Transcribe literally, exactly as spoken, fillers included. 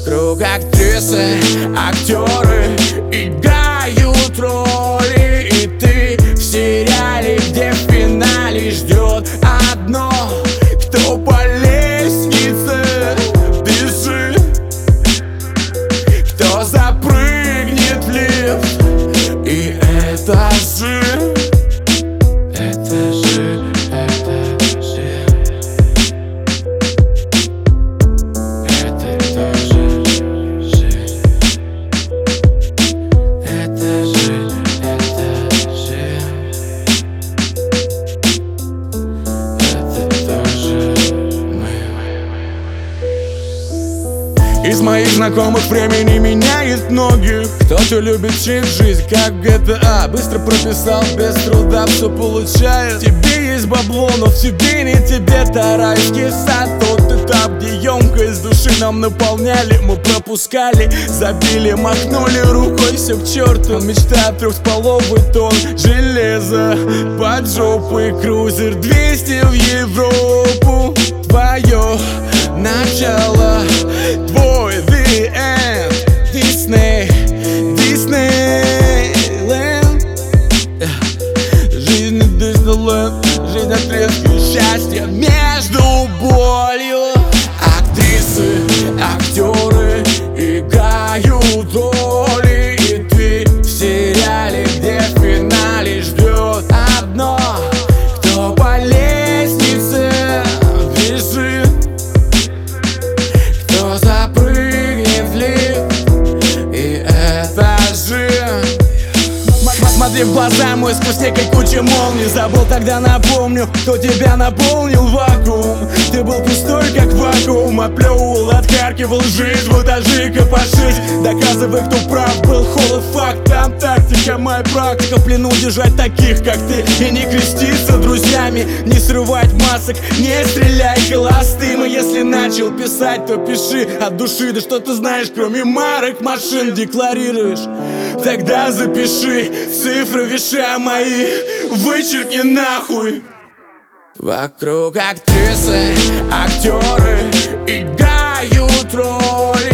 Вокруг актрисы, актеры играют роли, и ты в сериале, где в финале ждет одно: кто по лестнице бежит, кто запрыгнет в лифт. И это же, это же, это же, это тоже жизнь. Это же, это же, это тоже мы. Из моих знакомых времени меняет многих. Кто-то любит чит жизнь, как в джи ти эй. Быстро прописал, без труда все получает. Тебе есть бабло, но в тебе не тебе. Тарайский сад, тот этап, где емкость души нам наполняли. Мы пропускали, забили, махнули рукой, все к черту. Мечта трехполовый тон железа, под жопой крузер двести в Европу. Твое начало, твой the end. Disney, Disneyland. Жизнь не Disneyland, жизнь отрезки счастья между болью. Актрисы, актеры играют роли, и ты в сериале, где в финале ждет одно: кто по лестнице бежит, кто запрыгнет в лифт. И это же, смотри в глаза мой сквозь некой кучи молний. Забыл, тогда напомню, кто тебя наполнил вакуум. Ты был пустой, как вакуум, оплевывал, отхаркивал жизнь в этажи копошись. Доказывай, кто прав был, холод факт. Там тактика, моя практика, в плену держать таких, как ты, и не креститься друзьями, не срывать масок, не стреляй холостым. И если начал писать, то пиши от души. Да что ты знаешь, кроме марок машин? Декларируешь? Тогда запиши цифры веша мои, вычеркни нахуй. Вокруг актрисы, актеры играют роли,